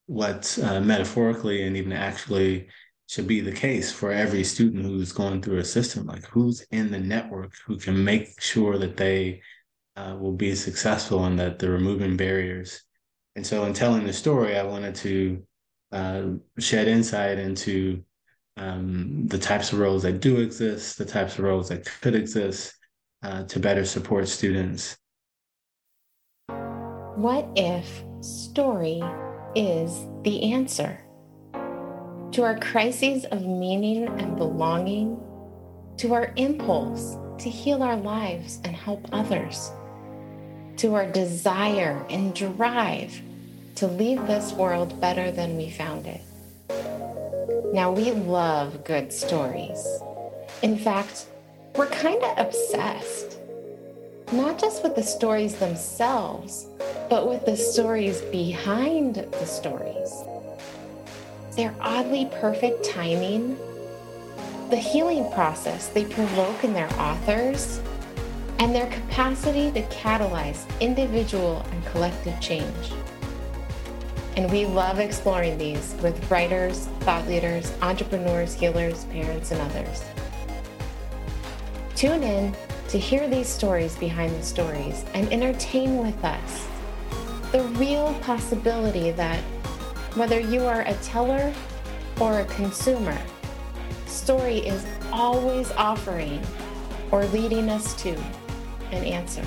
what metaphorically and even actually should be the case for every student who's going through a system, like who's in the network who can make sure that they will be successful and that they're removing barriers. And so in telling the story, I wanted to shed insight into the types of roles that do exist, the types of roles that could exist to better support students. What if story is the answer to our crises of meaning and belonging, to our impulse to heal our lives and help others, to our desire and drive to leave this world better than we found it? Now, we love good stories. In fact, we're kind of obsessed, not just with the stories themselves, but with the stories behind the stories. Their oddly perfect timing, the healing process they provoke in their authors, and their capacity to catalyze individual and collective change. And we love exploring these with writers, thought leaders, entrepreneurs, healers, parents, and others. Tune in to hear these stories behind the stories and entertain with us the real possibility that whether you are a teller or a consumer, story is always offering or leading us to an answer.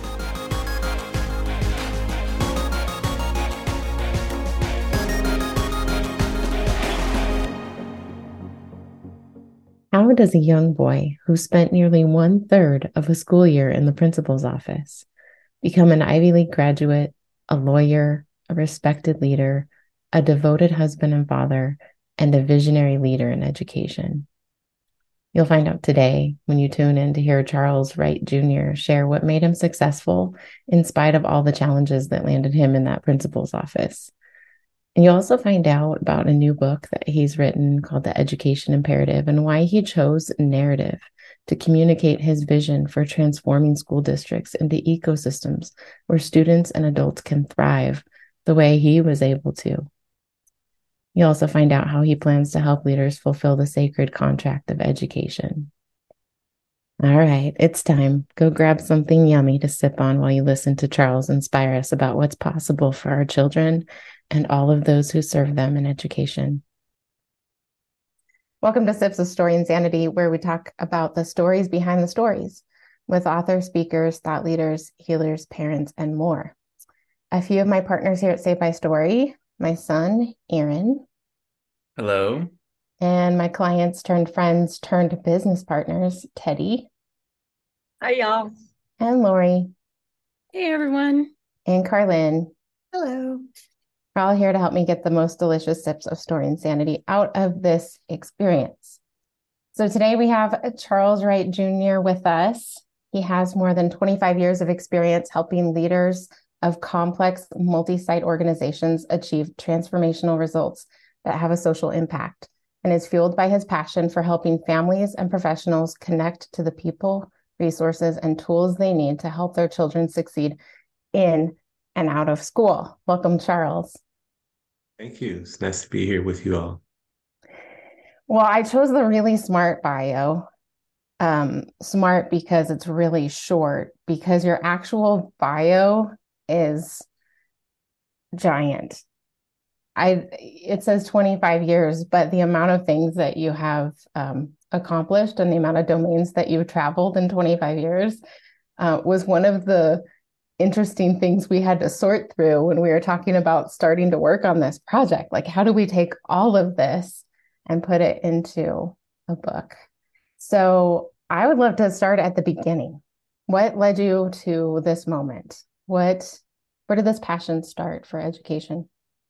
How does a young boy who spent nearly 1/3 of a school year in the principal's office become an Ivy League graduate, a lawyer, a respected leader, a devoted husband and father, and a visionary leader in education? You'll find out today when you tune in to hear Charles Wright Jr. share what made him successful in spite of all the challenges that landed him in that principal's office. And you'll also find out about a new book that he's written called The Education Imperative and why he chose narrative to communicate his vision for transforming school districts into ecosystems where students and adults can thrive the way he was able to. You'll also find out how he plans to help leaders fulfill the sacred contract of education. All right, it's time. Go grab something yummy to sip on while you listen to Charles inspire us about what's possible for our children and all of those who serve them in education. Welcome to Sips of Story Insanity, where we talk about the stories behind the stories with authors, speakers, thought leaders, healers, parents, and more. A few of my partners here at Saved by Story, my son, Aaron. Hello. And my clients turned friends turned business partners, Teddy. Hi, y'all. And Lori. Hey, everyone. And Carlin. Hello. Are all here to help me get the most delicious sips of story insanity out of this experience. So today we have Charles Wright Jr. with us. He has more than 25 years of experience helping leaders of complex multi-site organizations achieve transformational results that have a social impact, and is fueled by his passion for helping families and professionals connect to the people, resources, and tools they need to help their children succeed in and out of school. Welcome, Charles. Thank you. It's nice to be here with you all. Well, I chose the really smart bio. Smart because it's really short, because your actual bio is giant. It says 25 years, but the amount of things that you have accomplished and the amount of domains that you've traveled in 25 years was one of the interesting things we had to sort through when we were talking about starting to work on this project. Like, how do we take all of this and put it into a book? So I would love to start at the beginning. What led you to this moment? Where did this passion start for education?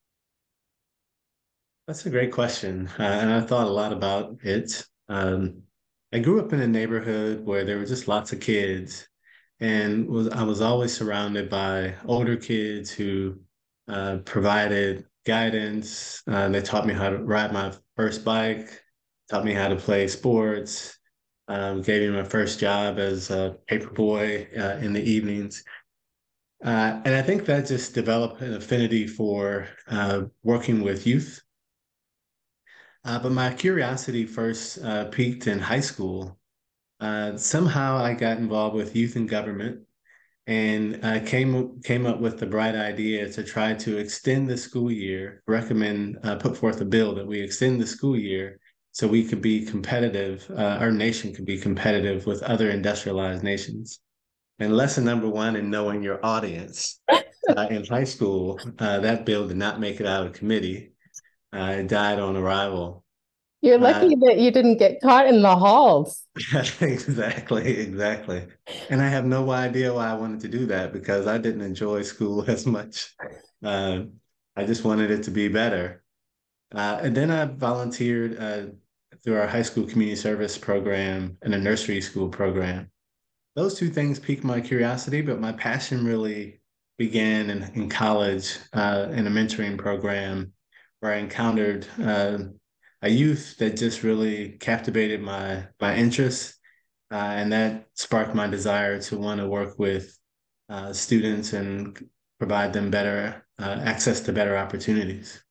That's a great question. And I thought a lot about it. I grew up in a neighborhood where there were just lots of kids, and I was always surrounded by older kids who provided guidance. They taught me how to ride my first bike, taught me how to play sports, gave me my first job as a paper boy in the evenings. And I think that just developed an affinity for working with youth. But my curiosity first peaked in high school. Somehow I got involved with youth and government and came up with the bright idea to try to extend the school year, put forth a bill that we extend the school year so we could be competitive, our nation could be competitive with other industrialized nations. And lesson number one in knowing your audience. In high school, that bill did not make it out of committee. It died on arrival. You're Uh, lucky that you didn't get caught in the halls. exactly. And I have no idea why I wanted to do that because I didn't enjoy school as much. Uh, I just wanted it to be better. And then I volunteered through our high school community service program and a nursery school program. Those two things piqued my curiosity, but my passion really began in college in a mentoring program where I encountered a youth that just really captivated my interest, and that sparked my desire to want to work with students and provide them better access to better opportunities.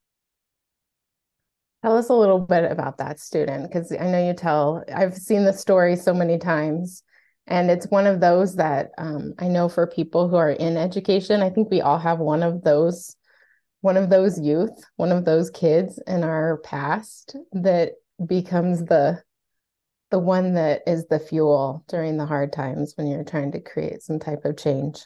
Tell us a little bit about that student, because I know I've seen the story so many times. And it's one of those that I know for people who are in education, I think we all have one of those youth, one of those kids in our past that becomes the one that is the fuel during the hard times when you're trying to create some type of change.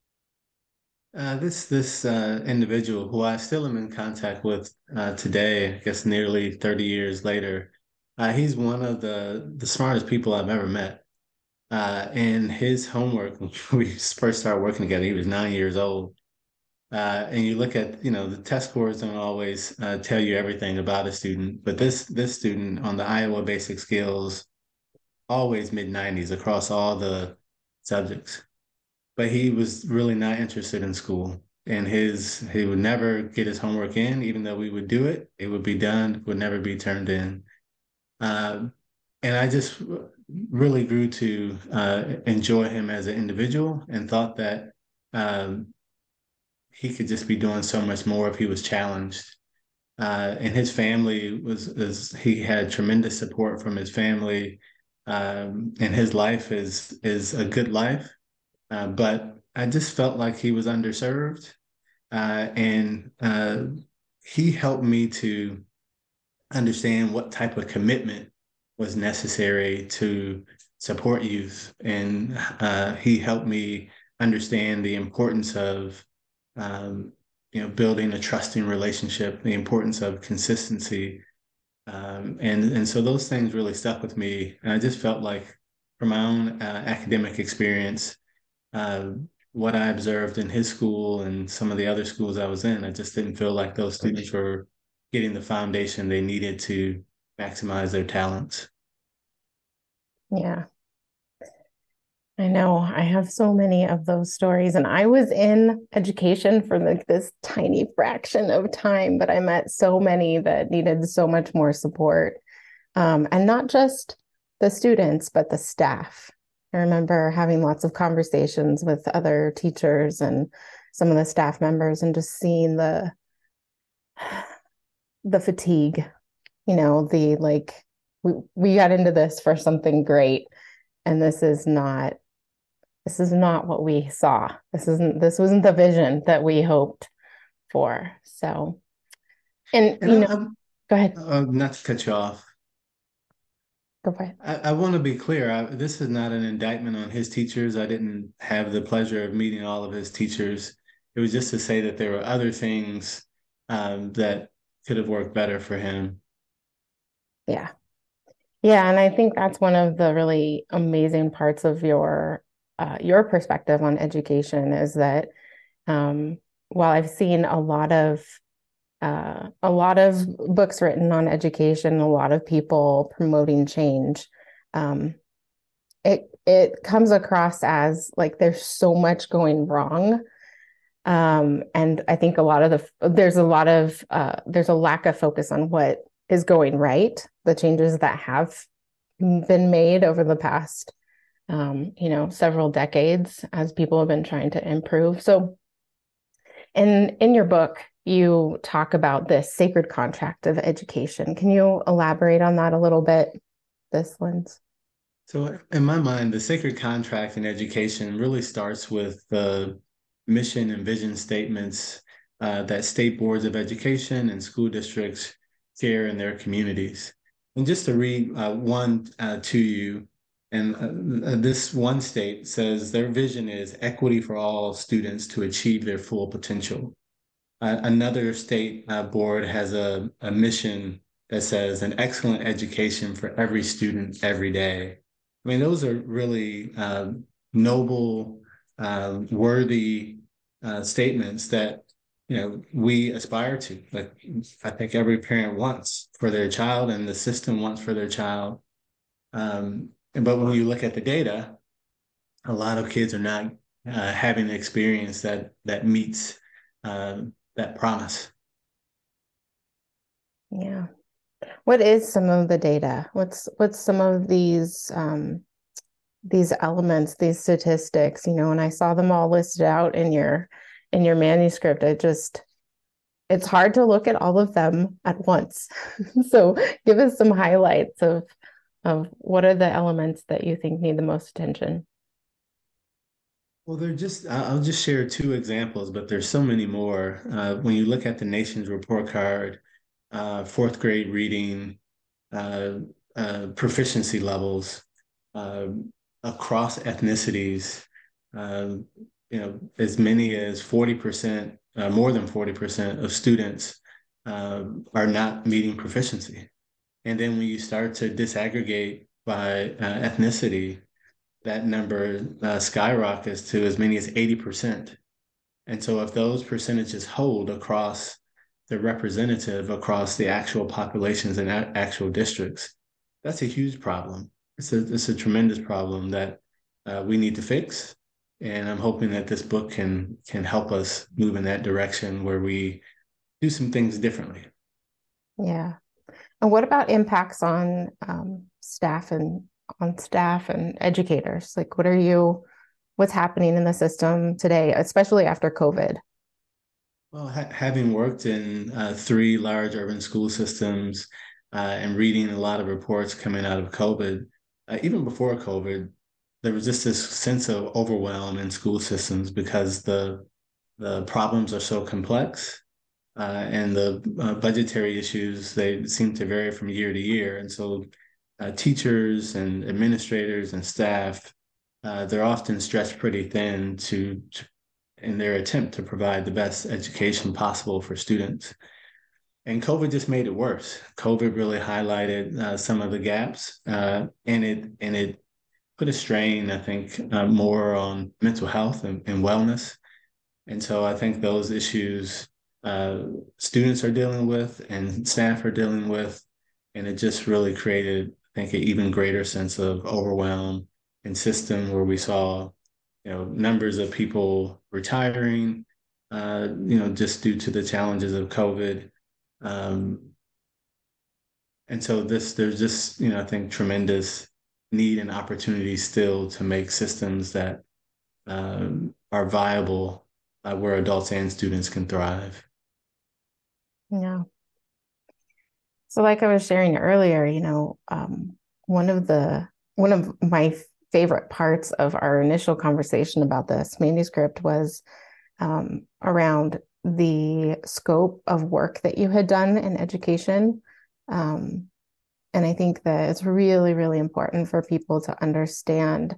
This individual who I still am in contact with today, I guess nearly 30 years later, he's one of the smartest people I've ever met. And his homework, when we first started working together, he was 9 years old. And you look at, the test scores don't always tell you everything about a student, but this student on the Iowa Basic Skills, always mid-90s across all the subjects. But he was really not interested in school. And he would never get his homework in, even though we would do it. It would be done, would never be turned in. Uh, and I just really grew to enjoy him as an individual and thought that um, he could just be doing so much more if he was challenged. And his family he had tremendous support from his family, and his life is a good life. But I just felt like he was underserved, and he helped me to understand what type of commitment was necessary to support youth. And he helped me understand the importance of, um, building a trusting relationship, the importance of consistency. And so those things really stuck with me. And I just felt like from my own academic experience, uh, what I observed in his school and some of the other schools I was in, I just didn't feel like those students were getting the foundation they needed to maximize their talents. Yeah, I know. I have so many of those stories, and I was in education for like this tiny fraction of time, but I met so many that needed so much more support. And not just the students, but the staff. I remember having lots of conversations with other teachers and some of the staff members and just seeing the fatigue, the like we got into this for something great, and this is not what we saw. This wasn't the vision that we hoped for. So, and And go ahead. not to cut you off, Go for it. I want to be clear. This is not an indictment on his teachers. I didn't have the pleasure of meeting all of his teachers. It was just to say that there were other things that could have worked better for him. Yeah. Yeah, and I think that's one of the really amazing parts of your perspective on education is that while I've seen a lot of books written on education, a lot of people promoting change, um, it comes across as like there's so much going wrong. And I think there's a lack of focus on what is going right, the changes that have been made over the past several decades as people have been trying to improve. So in your book, you talk about this sacred contract of education. Can you elaborate on that a little bit, this lens? So, in my mind, the sacred contract in education really starts with the mission and vision statements that state boards of education and school districts share in their communities. And just to read one to you, and this one state says their vision is equity for all students to achieve their full potential. Another state board has a mission that says an excellent education for every student every day. I mean, those are really noble, worthy statements that we aspire to. Like I think every parent wants for their child, and the system wants for their child. But when you look at the data, a lot of kids are not having the experience that meets that promise. Yeah. What is some of the data? What's some of these elements, these statistics, and I saw them all listed out in your manuscript. It's hard to look at all of them at once. So give us some highlights of what are the elements that you think need the most attention. Well, I'll just share two examples, but there's so many more. When you look at the nation's report card, fourth grade reading, uh, proficiency levels uh, across ethnicities, uh, as many as 40%, more than 40% of students are not meeting proficiency. And then when you start to disaggregate by ethnicity, that number skyrockets to as many as 80%. And so if those percentages hold across the representative across the actual populations and actual districts, that's a huge problem. It's a tremendous problem that we need to fix. And I'm hoping that this book can help us move in that direction where we do some things differently. Yeah. And what about impacts on staff and educators? Like, what's happening in the system today, especially after COVID? Well, having worked in three large urban school systems and reading a lot of reports coming out of COVID, even before COVID, there was just this sense of overwhelm in school systems because the problems are so complex and the budgetary issues, they seem to vary from year to year. And so teachers and administrators and staff, they're often stretched pretty thin in their attempt to provide the best education possible for students. And COVID just made it worse. COVID really highlighted some of the gaps, and it put a strain, I think, more on mental health and wellness. And so I think those issues students are dealing with and staff are dealing with, and it just really created, I think, an even greater sense of overwhelm and system where we saw, numbers of people retiring, just due to the challenges of COVID. Um, and so there's just, I think tremendous need and opportunity still to make systems that are viable where adults and students can thrive. Yeah. So like I was sharing earlier, one of my favorite parts of our initial conversation about this manuscript was around the scope of work that you had done in education. And I think that it's really, really important for people to understand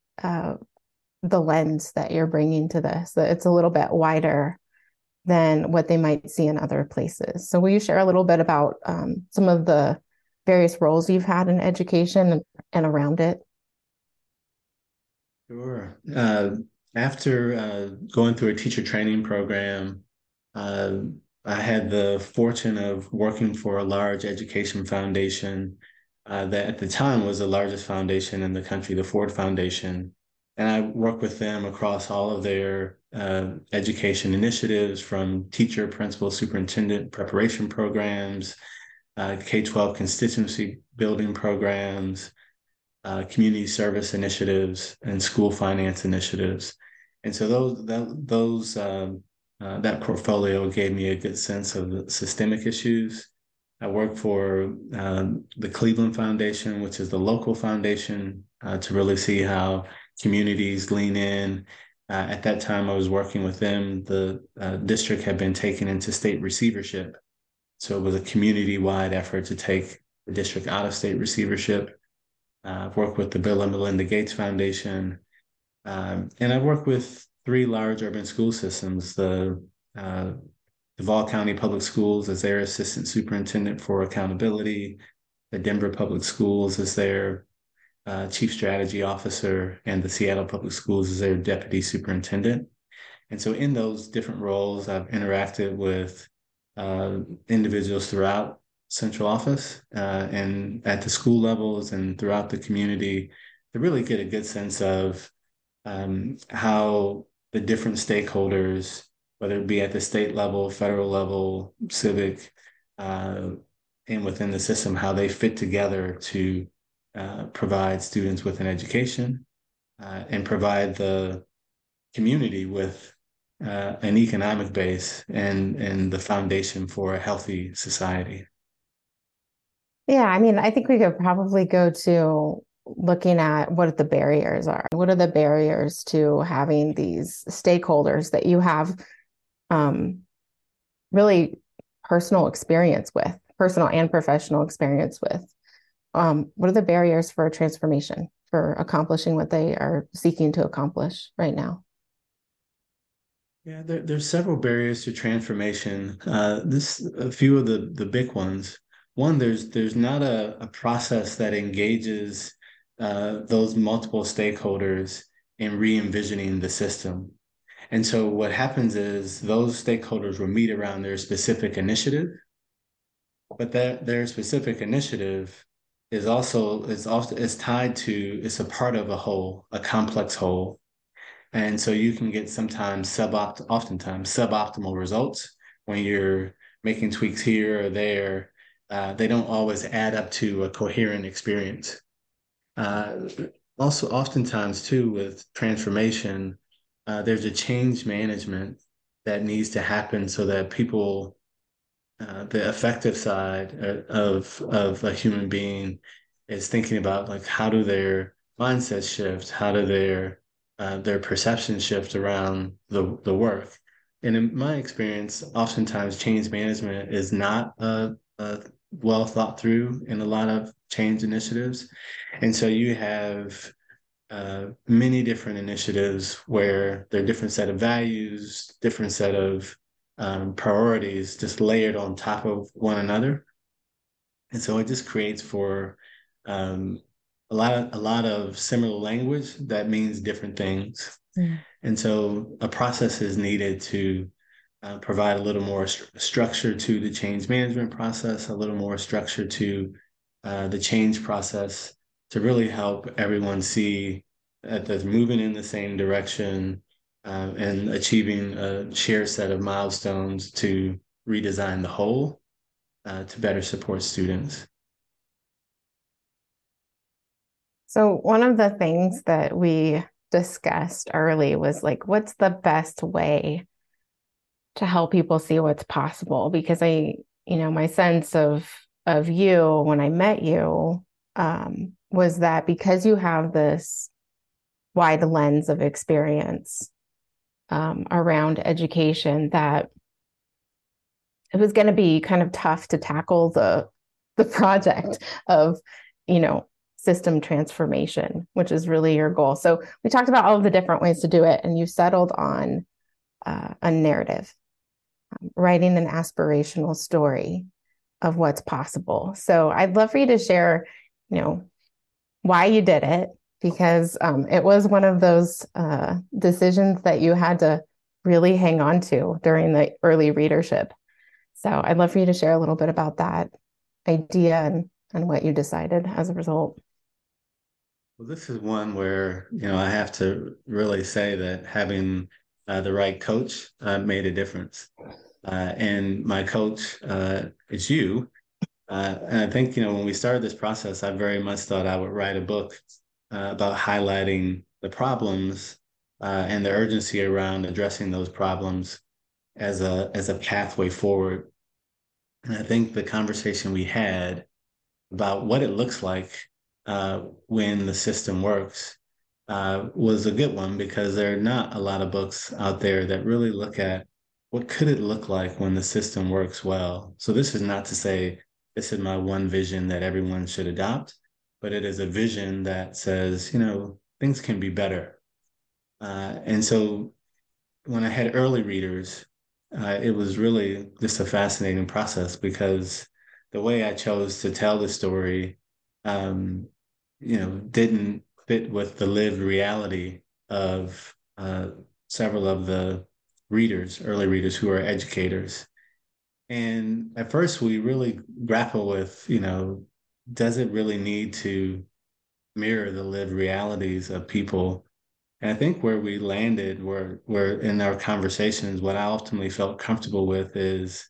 the lens that you're bringing to this, that it's a little bit wider than what they might see in other places. So will you share a little bit about some of the various roles you've had in education and around it? Sure. After going through a teacher training program, uh, I had the fortune of working for a large education foundation that at the time was the largest foundation in the country, the Ford Foundation. And I worked with them across all of their education initiatives from teacher, principal, superintendent preparation programs, K-12 constituency building programs, community service initiatives, and school finance initiatives. And so that portfolio gave me a good sense of the systemic issues. I work for the Cleveland Foundation, which is the local foundation, to really see how communities lean in. At that time, I was working with them. The district had been taken into state receivership. So it was a community-wide effort to take the district out of state receivership. I've worked with the Bill and Melinda Gates Foundation, and I've worked with three large urban school systems, the Duval County Public Schools as their assistant superintendent for accountability, the Denver Public Schools as their chief strategy officer, and the Seattle Public Schools as their deputy superintendent. And so in those different roles, I've interacted with individuals throughout central office and at the school levels and throughout the community to really get a good sense of how the different stakeholders, whether it be at the state level, federal level, civic, and within the system, how they fit together to provide students with an education and provide the community with an economic base and the foundation for a healthy society. Yeah, I mean, I think we could probably go to looking at what the barriers are. What are the barriers to having these stakeholders that you have really personal and professional experience with? What are the barriers for transformation, for accomplishing what they are seeking to accomplish right now? Yeah, there's several barriers to transformation. A few of the big ones. One, there's not a process that engages those multiple stakeholders in re-envisioning the system. And so what happens is those stakeholders will meet around their specific initiative, but their specific initiative is tied to, it's a part of a whole, a complex whole. And so you can get oftentimes suboptimal results when you're making tweaks here or there. They don't always add up to a coherent experience. Also, oftentimes too, with transformation, there's a change management that needs to happen so that people, the effective side of a human being is thinking about like how do their mindsets shift, how do their perception shift around the work. And in my experience, oftentimes change management is not a well thought through in a lot of change initiatives. And so you have many different initiatives where there are different set of values, different set of priorities just layered on top of one another. And so it just creates for a lot of similar language that means different things. Mm. And so a process is needed to provide a little more structure to the change management process, a little more structure to the change process to really help everyone see that they're moving in the same direction and achieving a shared set of milestones to redesign the whole to better support students. So one of the things that we discussed early was like, what's the best way to help people see what's possible? Because my sense of you when I met you was that because you have this wide lens of experience around education, that it was going to be kind of tough to tackle the project of, system transformation, which is really your goal. So we talked about all of the different ways to do it, and you settled on a narrative, writing an aspirational story of what's possible. So I'd love for you to share, why you did it, because it was one of those decisions that you had to really hang on to during the early readership. So I'd love for you to share a little bit about that idea and what you decided as a result. Well, this is one where, I have to really say that having the right coach made a difference. And my coach is you. And I think, when we started this process, I very much thought I would write a book about highlighting the problems and the urgency around addressing those problems as a pathway forward. And I think the conversation we had about what it looks like when the system works was a good one because there are not a lot of books out there that really look at what could it look like when the system works well. So this is not to say this is my one vision that everyone should adopt, but it is a vision that says, things can be better. And so when I had early readers, it was really just a fascinating process because the way I chose to tell the story, um, didn't fit with the lived reality of several of the early readers who are educators. And at first, we really grapple with, does it really need to mirror the lived realities of people? And I think where we landed, where in our conversations, what I ultimately felt comfortable with is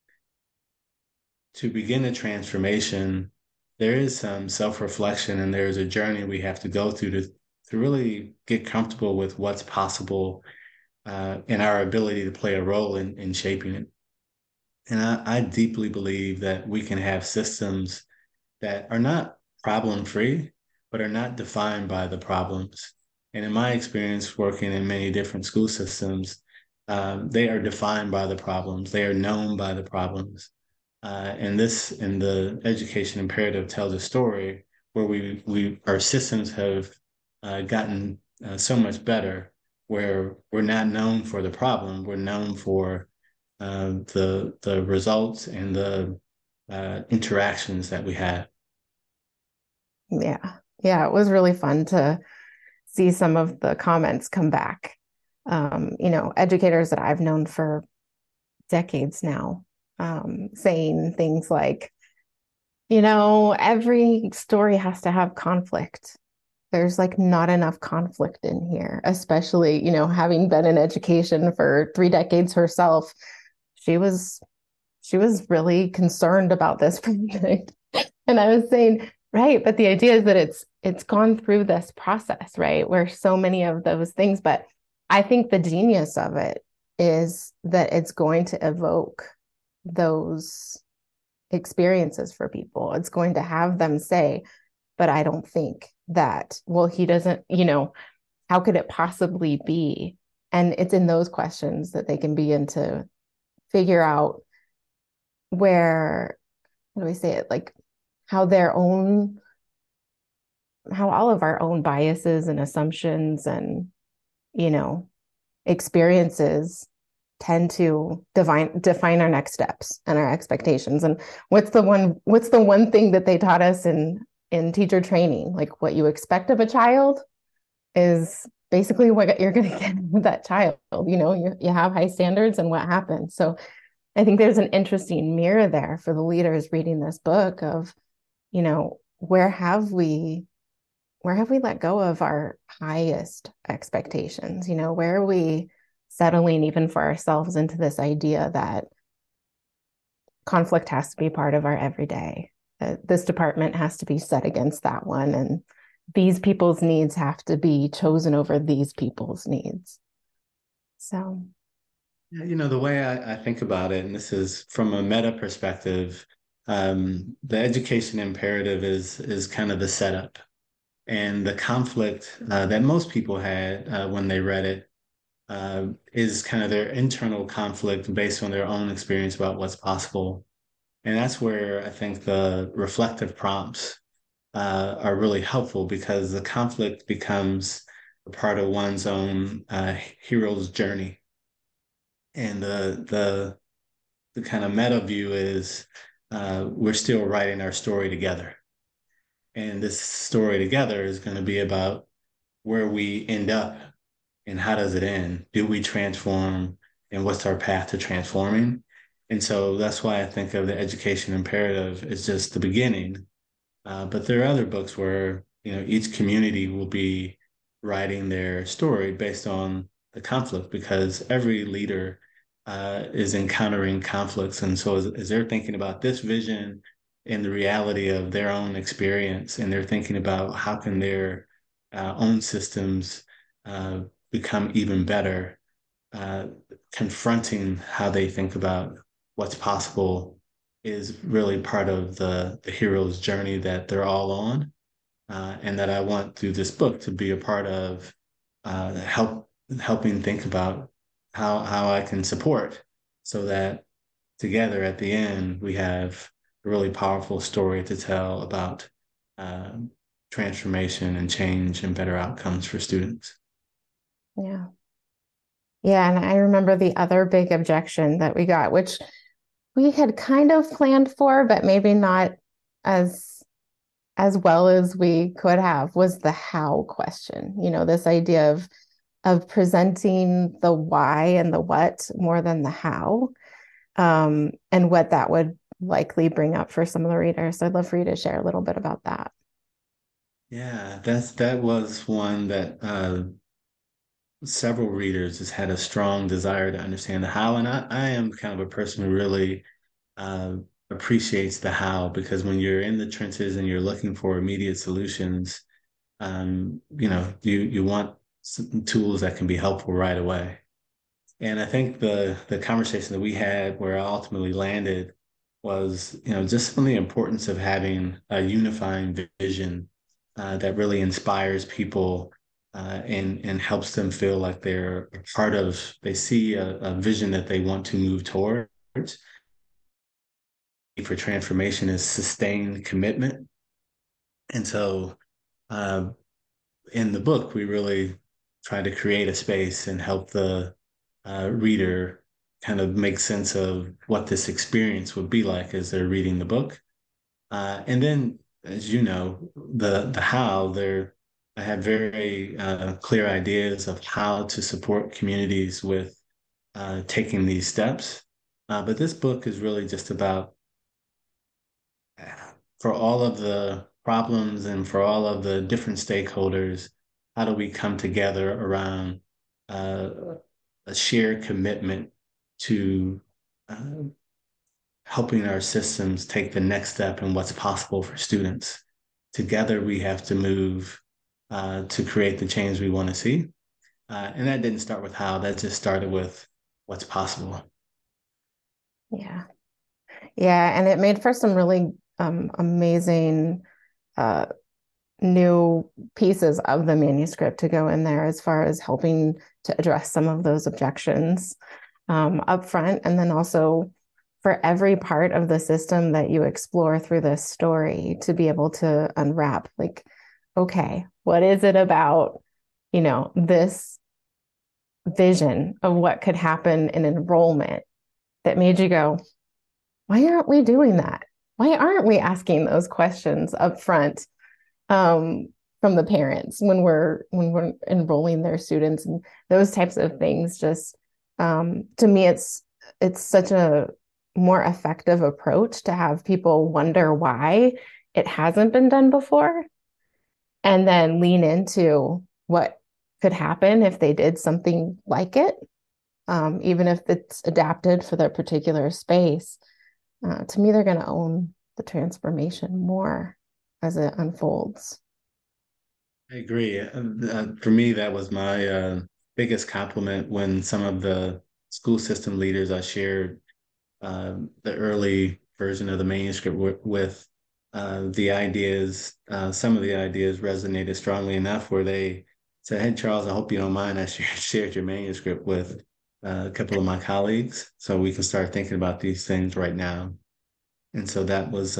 to begin a transformation, there is some self-reflection and there's a journey we have to go through to really get comfortable with what's possible and our ability to play a role in shaping it. And I deeply believe that we can have systems that are not problem free, but are not defined by the problems. And in my experience working in many different school systems, they are defined by the problems. They are known by the problems. And the education imperative tells a story where our systems have gotten so much better, where we're not known for the problem, we're known for the results and the interactions that we have. Yeah. Yeah. It was really fun to see some of the comments come back. Educators that I've known for decades now, saying things like, every story has to have conflict. There's like not enough conflict in here, especially, having been in education for 3 decades herself. She was really concerned about this project. And I was saying, right, but the idea is that it's gone through this process, right? Where so many of those things, but I think the genius of it is that it's going to evoke those experiences for people. It's going to have them say, but I don't think that, well, he doesn't, how could it possibly be? And it's in those questions that they can begin to figure out where, how do I say it? Like how all of our own biases and assumptions and, experiences tend to define our next steps and our expectations. And what's the one thing that they taught us in teacher training? Like what you expect of a child is basically what you're going to get with that child. You have high standards and what happens. So I think there's an interesting mirror there for the leaders reading this book of, where have we let go of our highest expectations? Where are we settling even for ourselves into this idea that conflict has to be part of our everyday? This department has to be set against that one, and these people's needs have to be chosen over these people's needs. So, the way I think about it, and this is from a meta perspective, the education imperative is kind of the setup. And the conflict that most people had when they read it is kind of their internal conflict based on their own experience about what's possible. And that's where I think the reflective prompts are really helpful because the conflict becomes a part of one's own hero's journey. And the kind of meta view is we're still writing our story together. And this story together is going to be about where we end up and how does it end? Do we transform and what's our path to transforming? And so that's why I think of the education imperative as just the beginning. But there are other books where, each community will be writing their story based on the conflict because every leader is encountering conflicts. And so as they're thinking about this vision in the reality of their own experience, and they're thinking about how can their own systems uh, become even better, uh, confronting how they think about what's possible is really part of the hero's journey that they're all on, and that I want through this book to be a part of helping think about how I can support so that together at the end we have a really powerful story to tell about uh, transformation and change and better outcomes for students. Yeah. Yeah. And I remember the other big objection that we got, which we had kind of planned for, but maybe not as well as we could have, was the how question. This idea of presenting the why and the what more than the how, and what that would likely bring up for some of the readers. So I'd love for you to share a little bit about that. Yeah, that was one that several readers has had a strong desire to understand the how, and I am kind of a person who really uh, appreciates the how, because when you're in the trenches and you're looking for immediate solutions, you want some tools that can be helpful right away. And I think the conversation that we had where I ultimately landed was, just on the importance of having a unifying vision that really inspires people and helps them feel like they're a part of, they see a vision that they want to move towards. For transformation is sustained commitment. And so uh, in the book, we really try to create a space and help the reader kind of make sense of what this experience would be like as they're reading the book. And then, as you know, the how there, I had very clear ideas of how to support communities with taking these steps. But this book is really just about, for all of the problems and for all of the different stakeholders, how do we come together around uh, a shared commitment to uh, helping our systems take the next step in what's possible for students. Together, we have to move to create the change we want to see. And that didn't start with how, that just started with what's possible. Yeah. Yeah. And it made for some really amazing uh, new pieces of the manuscript to go in there as far as helping to address some of those objections up front. And then also for every part of the system that you explore through this story to be able to unwrap, like, okay, what is it about, this vision of what could happen in enrollment that made you go, why aren't we doing that? Why aren't we asking those questions up front, from the parents when we're enrolling their students, and those types of things? Just to me, it's such a more effective approach to have people wonder why it hasn't been done before, and then lean into what could happen if they did something like it, even if it's adapted for their particular space. To me, they're going to own the transformation more as it unfolds. I agree. For me, that was my biggest compliment when some of the school system leaders I shared the early version of the manuscript with the ideas, some of the ideas resonated strongly enough where they said, "Hey, Charles, I hope you don't mind. I shared your manuscript with a couple of my colleagues so we can start thinking about these things right now." And so that was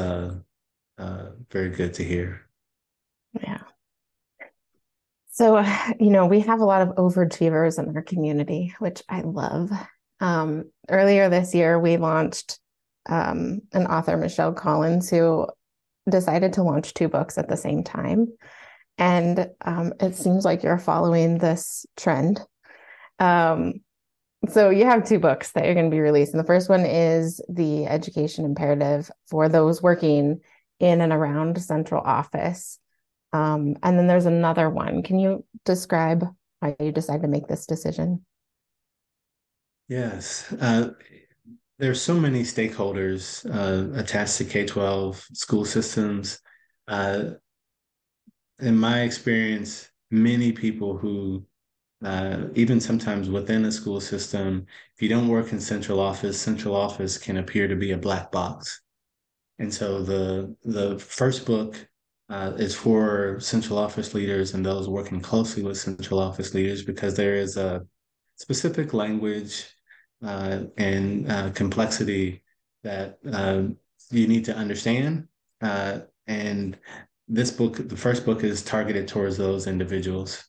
very good to hear. Yeah. So, we have a lot of overachievers in our community, which I love. Earlier this year, we launched an author, Michelle Collins, who decided to launch two books at the same time. And it seems like you're following this trend. So you have two books that you're going to be releasing. The first one is The Education Imperative for those working in and around central office. And then there's another one. Can you describe why you decided to make this decision? Yes. There's so many stakeholders attached to K-12 school systems. Uh, in my experience, many people who, even sometimes within a school system, if you don't work in central office can appear to be a black box. And so the first book is for central office leaders and those working closely with central office leaders because there is a specific language and complexity that you need to understand. And this book, the first book, is targeted towards those individuals.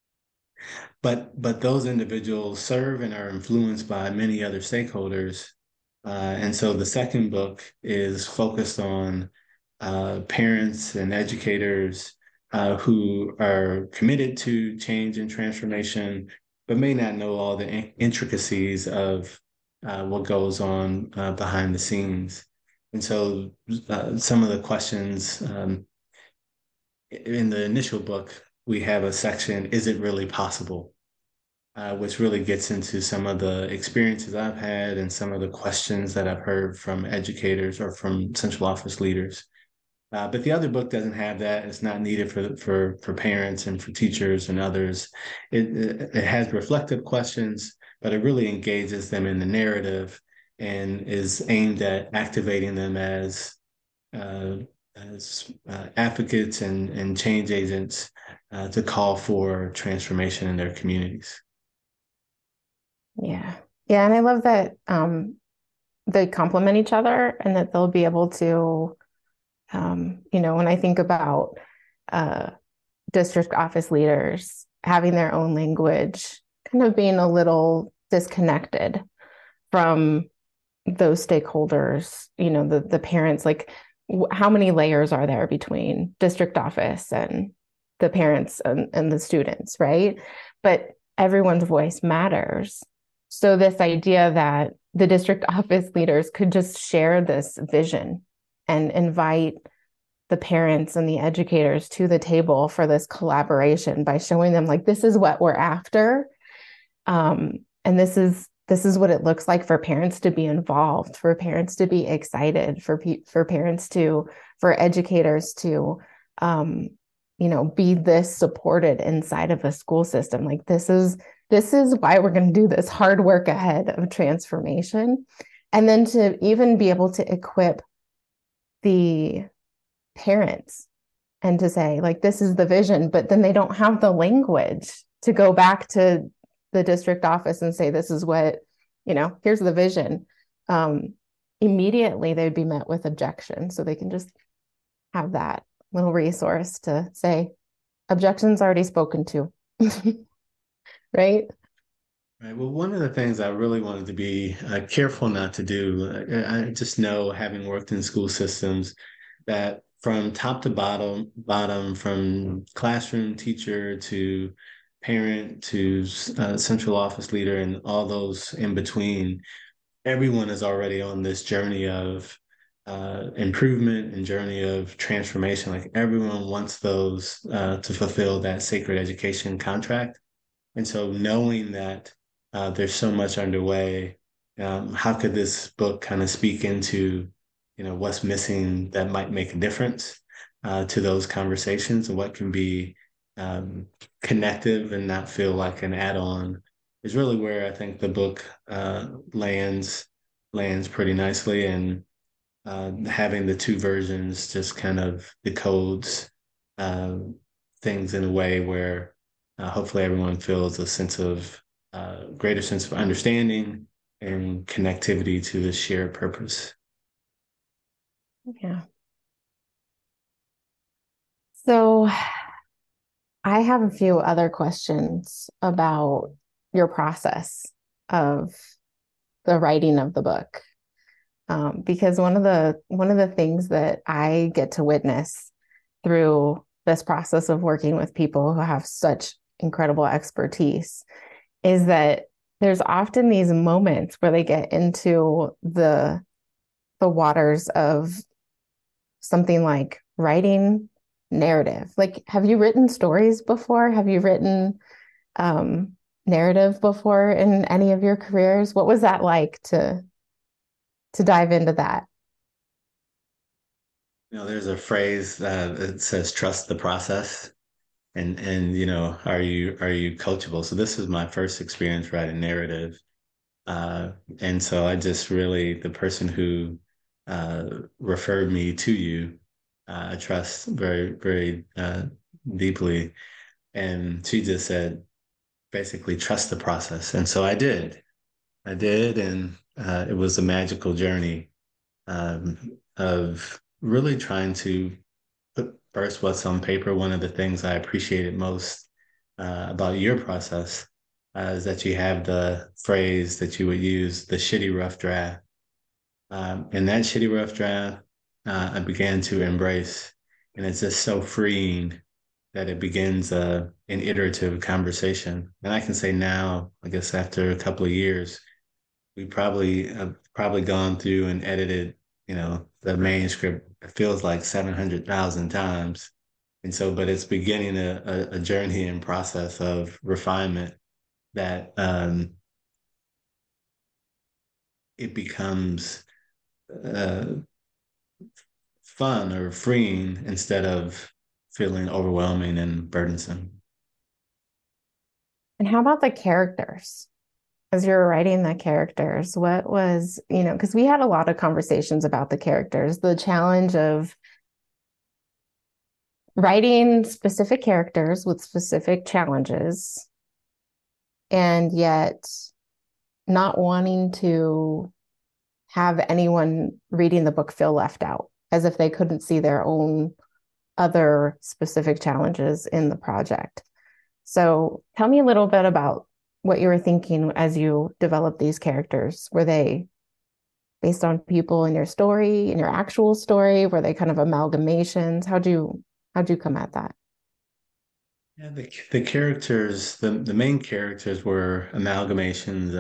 But those individuals serve and are influenced by many other stakeholders. And so the second book is focused on parents and educators who are committed to change and transformation, but may not know all the intricacies of what goes on behind the scenes. And so some of the questions in the initial book, we have a section, is it really possible? Which really gets into some of the experiences I've had and some of the questions that I've heard from educators or from central office leaders. But the other book doesn't have that. It's not needed for parents and for teachers and others. It has reflective questions, but it really engages them in the narrative and is aimed at activating them uh, as advocates and change agents to call for transformation in their communities. Yeah. Yeah. And I love that they complement each other and that they'll be able to, when I think about district office leaders having their own language, kind of being a little disconnected from those stakeholders, the parents, like how many layers are there between district office and the parents and the students, right? But everyone's voice matters. So this idea that the district office leaders could just share this vision and invite the parents and the educators to the table for this collaboration by showing them like, this is what we're after. And this is what it looks like for parents to be involved, for parents to be excited, for educators to, be this supported inside of a school system. Like this is why we're going to do this hard work ahead of transformation. And then to even be able to equip the parents and to say, like, this is the vision, but then they don't have the language to go back to the district office and say, this is what, here's the vision. Immediately they'd be met with objection. So they can just have that little resource to say, objections already spoken to. Right? Right. Well, one of the things I really wanted to be careful not to do, I just know, having worked in school systems, that from top to bottom, from classroom teacher to parent to central office leader and all those in between, everyone is already on this journey of improvement and journey of transformation. Like everyone wants those to fulfill that sacred education contract. And so knowing that there's so much underway, how could this book kind of speak into, what's missing that might make a difference to those conversations and what can be connective and not feel like an add-on is really where I think the book lands pretty nicely. And having the two versions just kind of decodes things in a way where hopefully everyone feels a greater sense of understanding and connectivity to the shared purpose. Yeah. So I have a few other questions about your process of the writing of the book. Because one of the things that I get to witness through this process of working with people who have such incredible expertise is that there's often these moments where they get into the waters of something like writing narrative. Like, have you written stories before? Have you written narrative before in any of your careers? What was that like to to dive into that. There's a phrase that says trust the process. And are you coachable? So this is my first experience writing narrative. And so I just really, the person who referred me to you, I trust very, very deeply. And she just said, basically, trust the process. And so I did. I did. And it was a magical journey of really trying to put first what's on paper. One of the things I appreciated most about your process is that you have the phrase that you would use, the shitty rough draft. And that shitty rough draft, I began to embrace. And it's just so freeing that it begins an iterative conversation. And I can say now, I guess after a couple of years, we probably have probably gone through and edited, the manuscript, it feels like 700,000 times. And so, but it's beginning a journey and process of refinement that it becomes uh, fun or freeing instead of feeling overwhelming and burdensome. And how about the characters? As you were writing the characters, what was, because we had a lot of conversations about the characters, the challenge of writing specific characters with specific challenges, and yet not wanting to have anyone reading the book feel left out, as if they couldn't see their own other specific challenges in the project. So tell me a little bit about what you were thinking as you developed these characters. Were they based on people in your story, in your actual story? Were they kind of amalgamations? How'd you come at that? Yeah, the characters, the main characters were amalgamations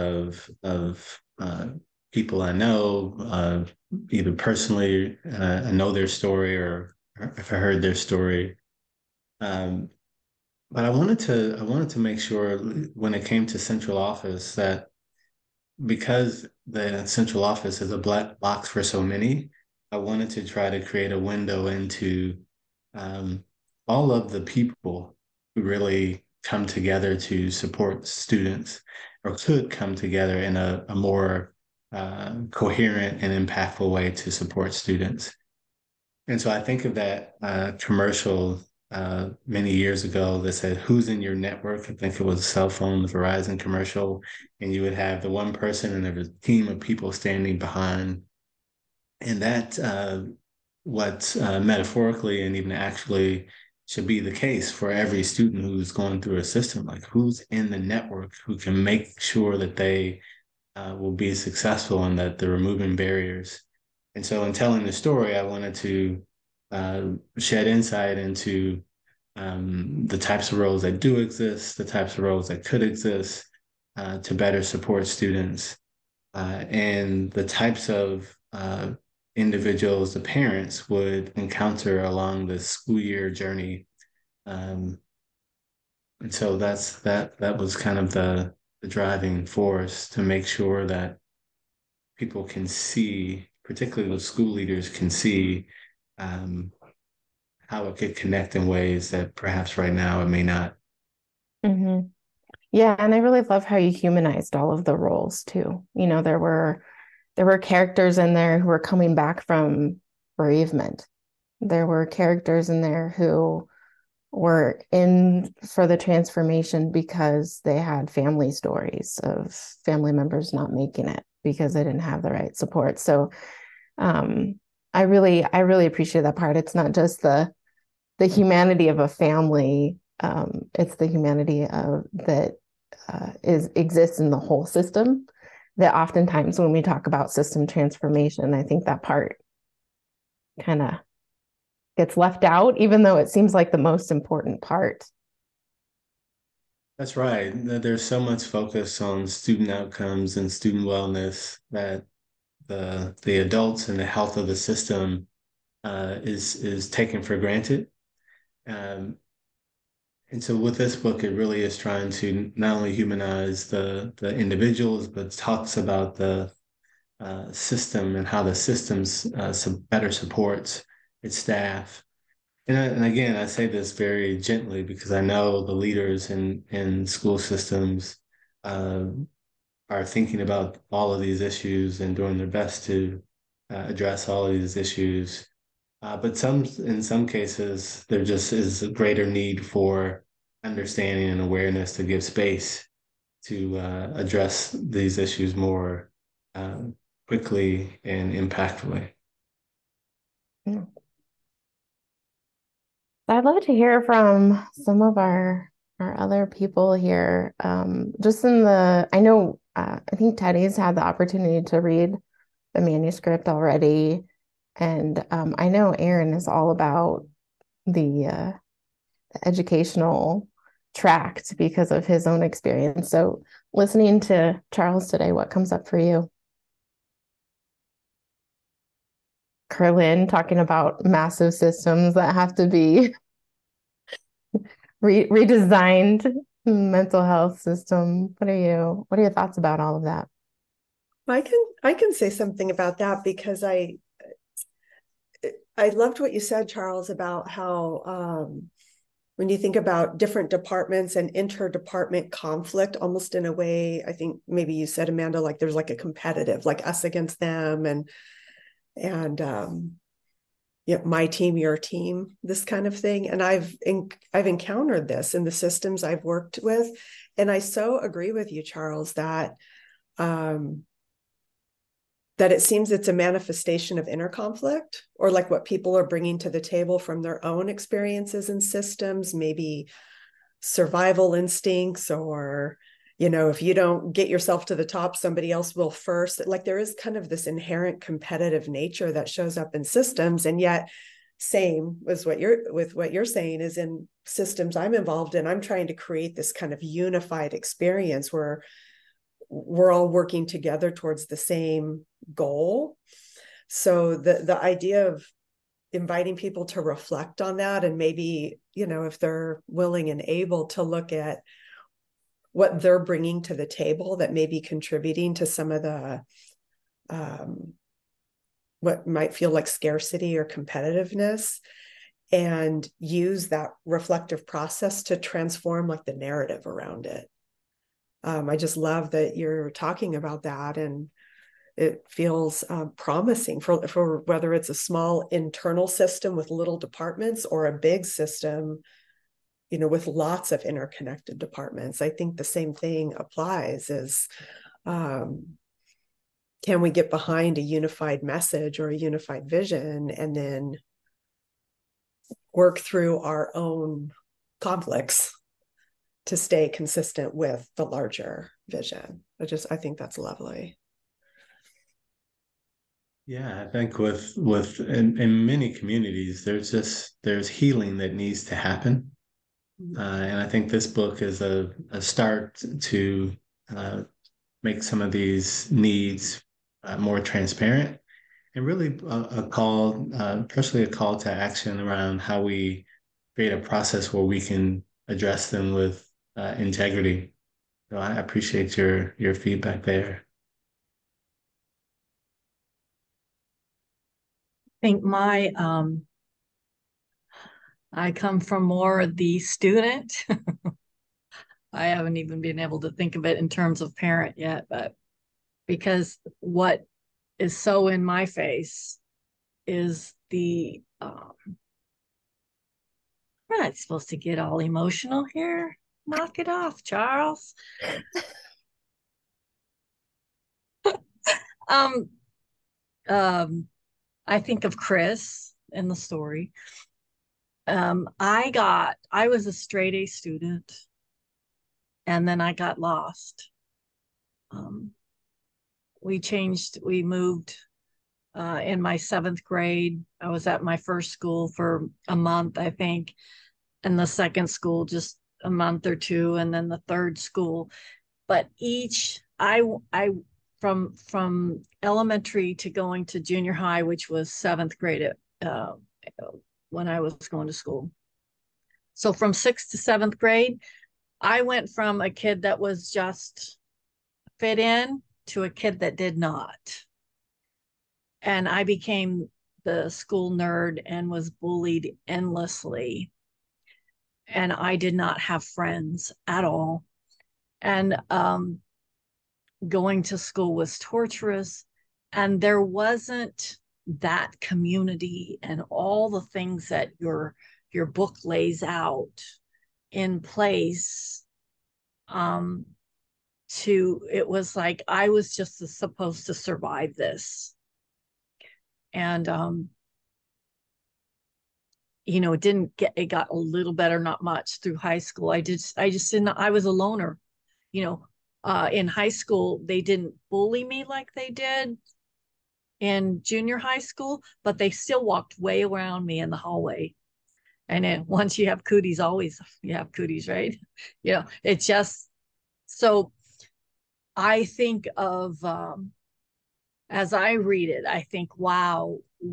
of people I know, either personally, I know their story, or if I heard their story. Um, but I wanted to make sure when it came to central office that because the central office is a black box for so many, I wanted to try to create a window into um, all of the people who really come together to support students or could come together in a more coherent and impactful way to support students. And so I think of that commercial many years ago that said, "Who's in your network?" I think it was a cell phone, the Verizon commercial, and you would have the one person and there was a team of people standing behind, and that what metaphorically and even actually should be the case for every student who's going through a system, like who's in the network who can make sure that they will be successful and that they're removing barriers. And so, in telling the story, I wanted to shed insight into the types of roles that do exist, the types of roles that could exist to better support students, and the types of individuals the parents would encounter along the school year journey. Um, and so that was kind of the driving force to make sure that people can see, particularly the school leaders can see um, how it could connect in ways that perhaps right now it may not. Mm-hmm. Yeah, and I really love how you humanized all of the roles too. There were characters in there who were coming back from bereavement. There were characters in there who were in for the transformation because they had family stories of family members not making it because they didn't have the right support. So um, I really appreciate that part. It's not just the humanity of a family. It's the humanity of that is exists in the whole system. That oftentimes when we talk about system transformation, I think that part kind of gets left out, even though it seems like the most important part. That's right. There's so much focus on student outcomes and student wellness that the adults and the health of the system is taken for granted. Um, and so with this book, it really is trying to not only humanize the individuals, but talks about system and how the systems better supports its staff. And again, I say this very gently because I know the leaders in school systems uh, are thinking about all of these issues and doing their best to address all of these issues. But in some cases, there just is a greater need for understanding and awareness to give space to address these issues more quickly and impactfully. Yeah. I'd love to hear from some of our other people here. Just in the, I know, I think Teddy's had the opportunity to read the manuscript already, and I know Aaron is all about the educational tract because of his own experience. So, listening to Charles today, what comes up for you? Kerlin talking about massive systems that have to be redesigned, mental health system. What are your thoughts about all of that? I can say something about that because I loved what you said, Charles, about how when you think about different departments and interdepartment conflict, almost in a way, I think maybe you said, Amanda, like there's like a competitive, like us against them, and my team, your team, this kind of thing. And I've encountered this in the systems I've worked with, and I so agree with you, Charles, that that it seems it's a manifestation of inner conflict, or like what people are bringing to the table from their own experiences and systems, maybe survival instincts, or, if you don't get yourself to the top, somebody else will first. Like there is kind of this inherent competitive nature that shows up in systems. And yet same with what you're saying is in systems I'm involved in, I'm trying to create this kind of unified experience where we're all working together towards the same goal. So the idea of inviting people to reflect on that, and maybe, if they're willing and able to look at what they're bringing to the table that may be contributing to some of the what might feel like scarcity or competitiveness, and use that reflective process to transform like the narrative around it. I just love that you're talking about that, and it feels promising for whether it's a small internal system with little departments or a big system, with lots of interconnected departments. I think the same thing applies as can we get behind a unified message or a unified vision and then work through our own conflicts to stay consistent with the larger vision. I think that's lovely. Yeah, I think in many communities, there's healing that needs to happen. And I think this book is a start to make some of these needs more transparent, and really a call, personally, a call to action around how we create a process where we can address them with integrity. So I appreciate your feedback there. I think I come from more the student. I haven't even been able to think of it in terms of parent yet, but because what is so in my face is we're not supposed to get all emotional here. Knock it off, Charles. I think of Chris in the story. I was a straight A student, and then I got lost. We moved in my 7th grade. I was at my first school for a month, I think, and the second school just a month or two, and then the third school. But from elementary to going to junior high, which was 7th grade when I was going to school. So from 6th to 7th grade, I went from a kid that was just fit in to a kid that did not. And I became the school nerd and was bullied endlessly. And I did not have friends at all. And going to school was torturous. And there wasn't that community and all the things that your book lays out in place. It was like I was just supposed to survive this. And it got a little better, not much through high school. I just didn't, I was a loner. In high school, they didn't bully me like they did in junior high school, but they still walked way around me in the hallway. And then once you have cooties, always you have cooties, right? It's just so I think of, as I read it, I think, wow,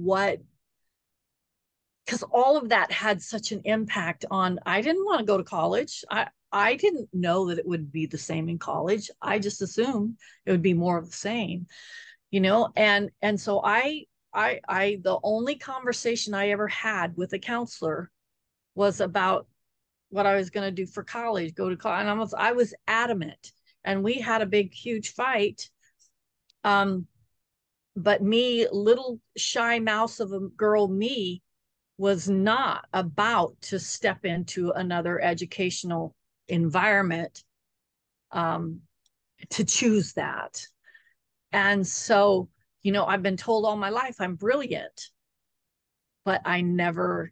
because all of that had such an impact on, I didn't want to go to college. I didn't know that it would be the same in college. I just assumed it would be more of the same, and so the only conversation I ever had with a counselor was about what I was going to do for college, go to college. And I was adamant, and we had a big, huge fight. But me, little shy mouse of a girl, me was not about to step into another educational environment to choose that. And so, I've been told all my life I'm brilliant, but I never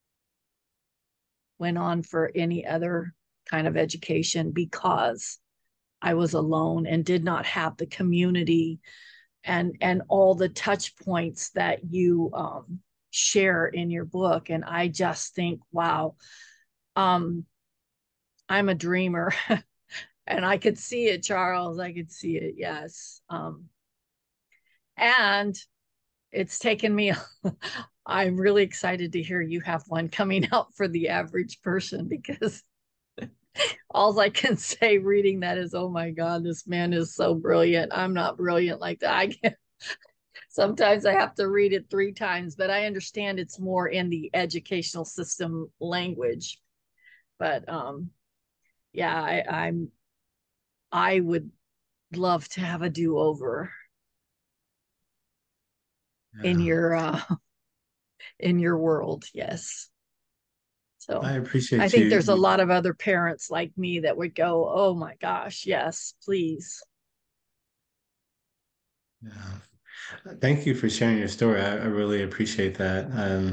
went on for any other kind of education because I was alone and did not have the community and all the touch points that you share in your book. And I just think, wow, I'm a dreamer. And I could see it, Charles. I could see it. Yes. And it's taken me, I'm really excited to hear you have one coming out for the average person, because all I can say reading that is, oh my God, this man is so brilliant. I'm not brilliant like that. I can't. Sometimes I have to read it 3 times, but I understand it's more in the educational system language. But yeah, I would love to have a do-over in Yeah. your world. Yes. So I I appreciate think there's a you. lot of other parents like me that would go, oh my gosh, yes, please. Yeah. Thank you for sharing your story. I really appreciate that.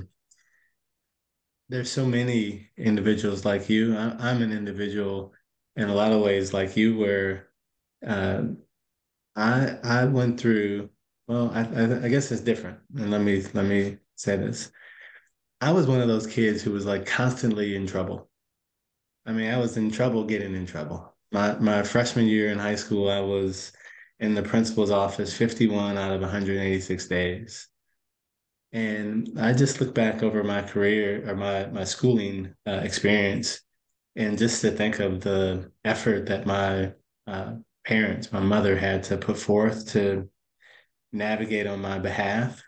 There's so many individuals like you. I'm an individual in a lot of ways like you, where uh, I went through. Well, I guess it's different. And let me say this. I was one of those kids who was like constantly in trouble. I mean, I was in trouble getting in trouble. My freshman year in high school, I was in the principal's office 51 out of 186 days. And I just look back over my career or my schooling experience, and just to think of the effort that my parents, my mother had to put forth to navigate on my behalf,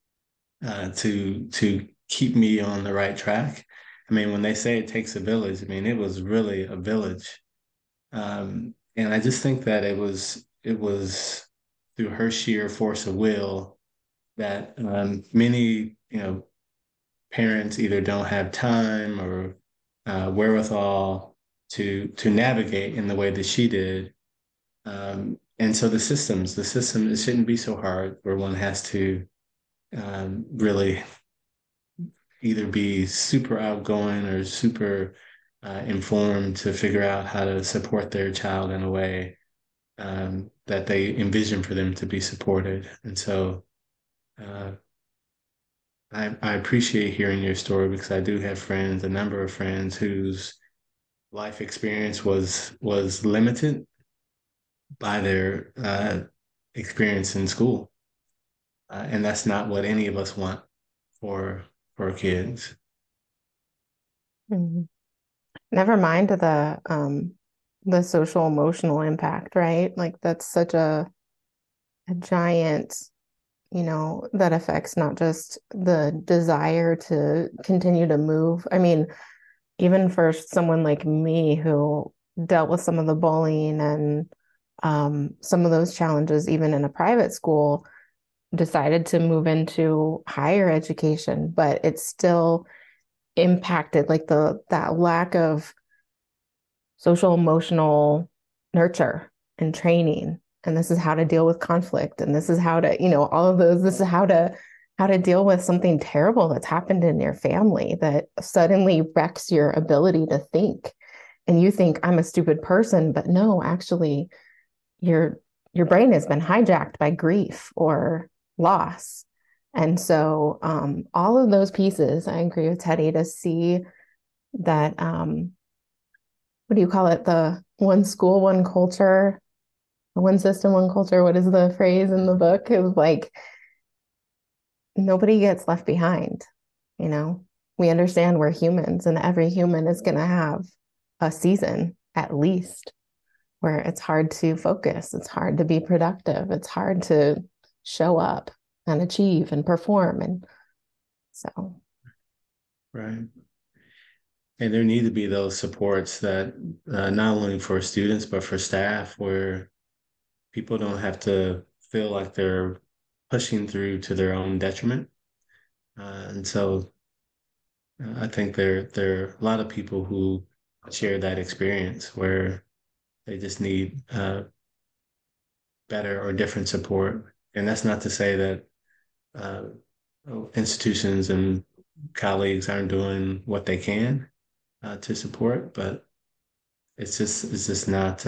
to keep me on the right track. I mean, when they say it takes a village, I mean, it was really a village. And I just think that it was through her sheer force of will that many, parents either don't have time or wherewithal to navigate in the way that she did. And so the system, it shouldn't be so hard where one has to really either be super outgoing or super informed to figure out how to support their child in a way that they envision for them to be supported. And so uh, I appreciate hearing your story, because I do have friends, a number of friends whose life experience was limited by their experience in school, and that's not what any of us want for for kids. Mhm. Never mind the social emotional impact, right? Like that's such a giant that affects not just the desire to continue to move. I mean, even for someone like me who dealt with some of the bullying and some of those challenges, even in a private school, decided to move into higher education, but it's still impacted like that lack of social emotional nurture and training. And this is how to deal with conflict. And this is how to, all of those, this is how to deal with something terrible that's happened in your family that suddenly wrecks your ability to think. And you think I'm a stupid person, but no, actually your brain has been hijacked by grief or loss. And so all of those pieces, I agree with Teddy to see that what do you call it? The one school, one culture, one system, one culture. What is the phrase in the book? It was like nobody gets left behind. We understand we're humans, and every human is going to have a season at least where it's hard to focus, it's hard to be productive, it's hard to show up and achieve and perform. And so, right. And there need to be those supports that not only for students, but for staff, where people don't have to feel like they're pushing through to their own detriment. And so I think there are a lot of people who share that experience where they just need better or different support. And that's not to say that uh, institutions and colleagues aren't doing what they can to support, but it's just not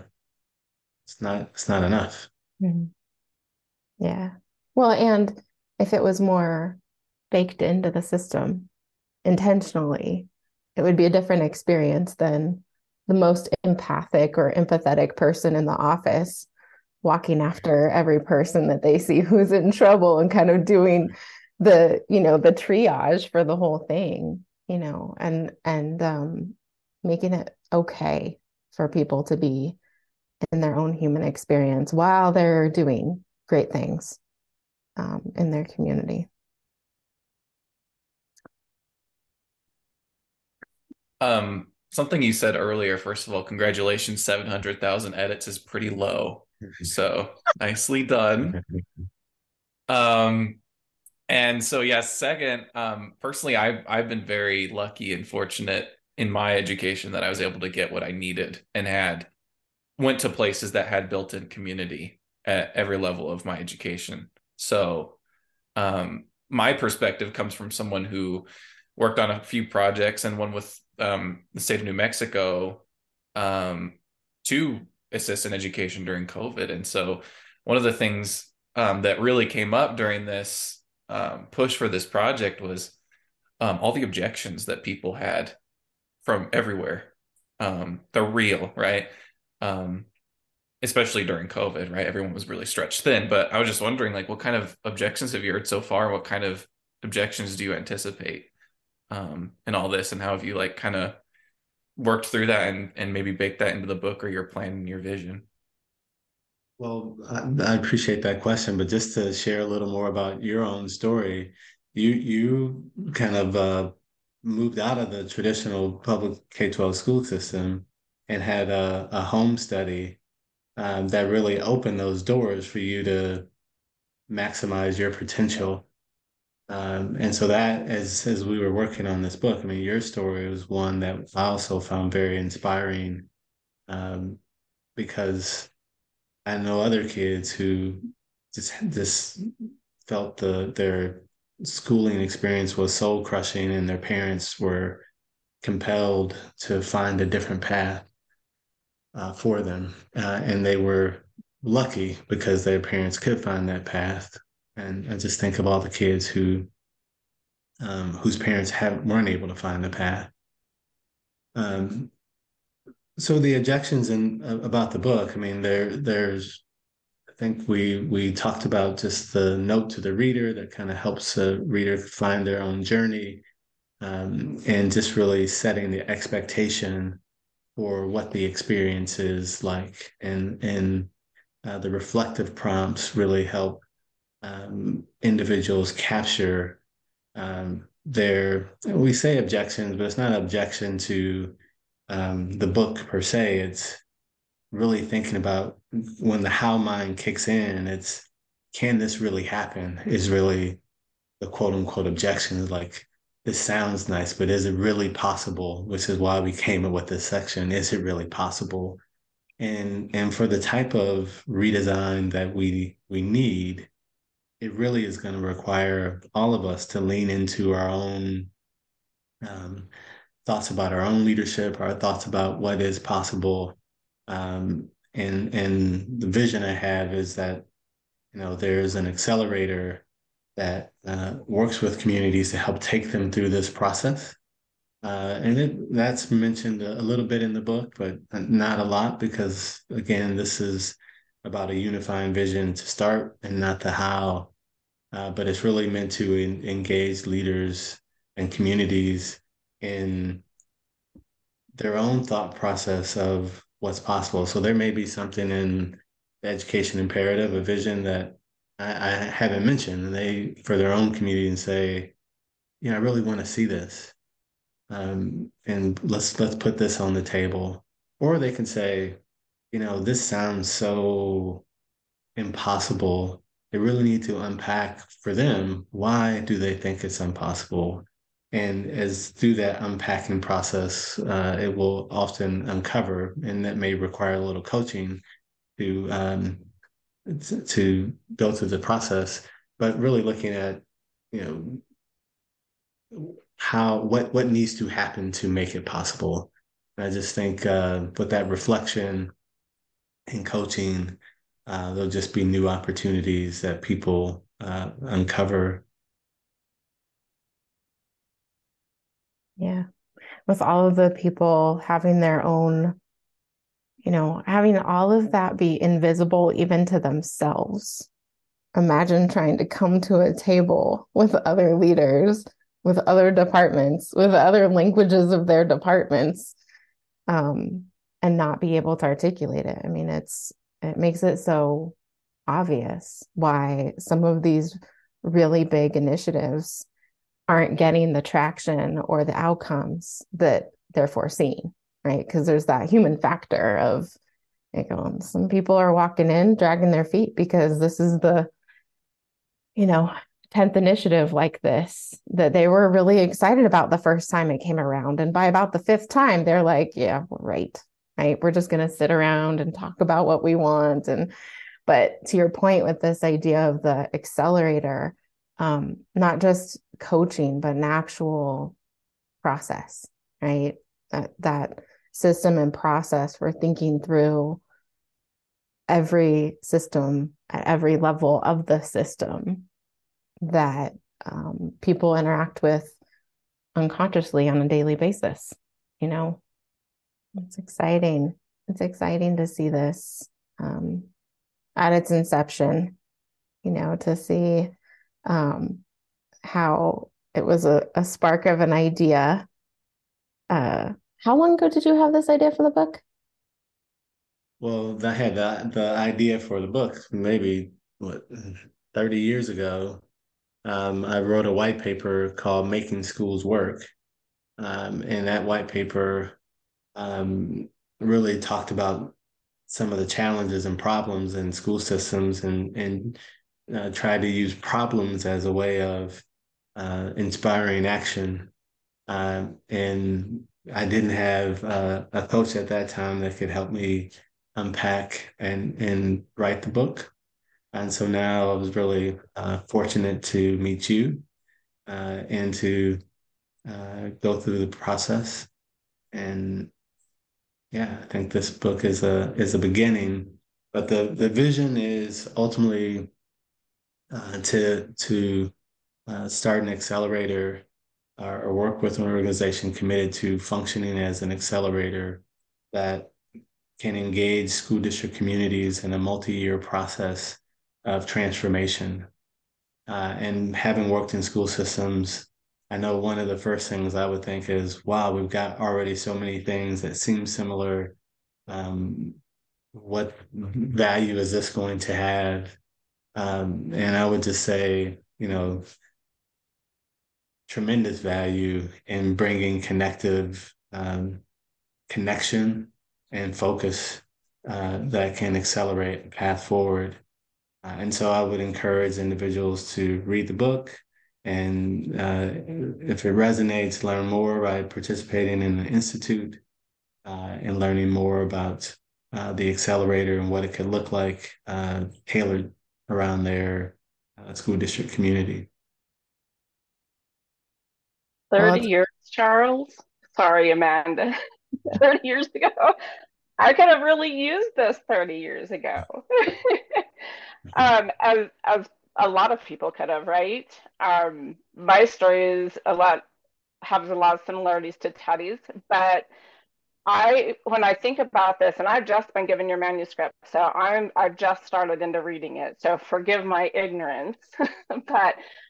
it's not enough. mhm. Yeah. Well, and if it was more baked into the system intentionally, it would be a different experience than the most empathic or empathetic person in the office walking after every person that they see who's in trouble and kind of doing the triage for the whole thing, and making it okay for people to be in their own human experience while they're doing great things in their community. Something you said earlier, first of all, congratulations, 700,000 edits is pretty low. So nicely done. Um, and so yeah, second, personally, I've been very lucky and fortunate in my education that I was able to get what I needed and went to places that had built-in community at every level of my education. So my perspective comes from someone who worked on a few projects and one with the state of New Mexico to assist in education during COVID. And so one of the things that really came up during this push for this project was all the objections that people had from everywhere. They're real, right? Especially during COVID, right? Everyone was really stretched thin. But I was just wondering, like, what kind of objections have you heard so far? What kind of objections do you anticipate in all this? And how have you like kind of worked through that and maybe baked that into the book or your plan and your vision? Well, I appreciate that question, but just to share a little more about your own story, you kind of moved out of the traditional public K-12 school system and had a home study that really opened those doors for you to maximize your potential. And so that, as we were working on this book, I mean, your story was one that I also found very inspiring um, because I know other kids who just felt their schooling experience was soul crushing, and their parents were compelled to find a different path for them, and they were lucky because their parents could find that path. And I just think of all the kids whose parents weren't able to find the path. Um, so the objections about the book, I mean, there's I think we talked about just the note to the reader that kind of helps a reader find their own journey, and just really setting the expectation for what the experience is like, and the reflective prompts really help individuals capture their, we say objections, but it's not an objection to the book per se. It's really thinking about when the how mind kicks in, it's can this really happen? Is really the quote unquote objection. Like, this sounds nice, but is it really possible? Which is why we came up with this section. Is it really possible? And for the type of redesign that we need, it really is going to require all of us to lean into our own um, thoughts about our own leadership, our thoughts about what is possible. And the vision I have is that, there's an accelerator that works with communities to help take them through this process. That's mentioned a little bit in the book, but not a lot, because again, this is about a unifying vision to start and not the how. But it's really meant to engage leaders and communities in their own thought process of what's possible. So there may be something in the education imperative, a vision that I haven't mentioned, and they, for their own community, and say, I really want to see this, and let's put this on the table. Or they can say, this sounds so impossible. They really need to unpack for them, why do they think it's impossible? And as through that unpacking process, it will often uncover, and that may require a little coaching to to go through the process. But really looking at, you what needs to happen to make it possible. And I just think with that reflection and coaching, there'll just be new opportunities that people uncover. Yeah. With all of the people having their own, having all of that be invisible even to themselves. Imagine trying to come to a table with other leaders, with other departments, with other languages of their departments, and not be able to articulate it. I mean, it makes it so obvious why some of these really big initiatives aren't getting the traction or the outcomes that they're foreseeing, right? Because there's that human factor of, some people are walking in, dragging their feet because this is the, 10th initiative like this that they were really excited about the first time it came around. And by about the 5th time, they're like, yeah, right. We're just going to sit around and talk about what we want. But to your point with this idea of the accelerator, not just coaching, but an actual process, right? That system and process for thinking through every system at every level of the system that people interact with unconsciously on a daily basis. It's exciting. It's exciting to see this at its inception, to see how it was a spark of an idea. How long ago did you have this idea for the book? Well, I had the idea for the book maybe 30 years ago. I wrote a white paper called Making Schools Work. And that white paper really talked about some of the challenges and problems in school systems, and tried to use problems as a way of inspiring action. And I didn't have a coach at that time that could help me unpack and write the book. And so now I was really fortunate to meet you and to go through the process. And yeah, I think this book is a beginning, but the vision is ultimately to start an accelerator or work with an organization committed to functioning as an accelerator that can engage school district communities in a multi-year process of transformation. And having worked in school systems, I know one of the first things I would think is, wow, we've got already so many things that seem similar. What value is this going to have And I would just say, tremendous value in bringing connective connection and focus that can accelerate a path forward. And so I would encourage individuals to read the book and if it resonates, learn more by participating in the Institute and learning more about the accelerator and what it could look like tailored around their school district community. 30 years, Charles. Sorry, Amanda. 30 years ago. I could have really used this 30 years ago. As a lot of people could have, right? My story is has a lot of similarities to Teddy's, but when I think about this, and I've just been given your manuscript, so I've just started into reading it, so forgive my ignorance, but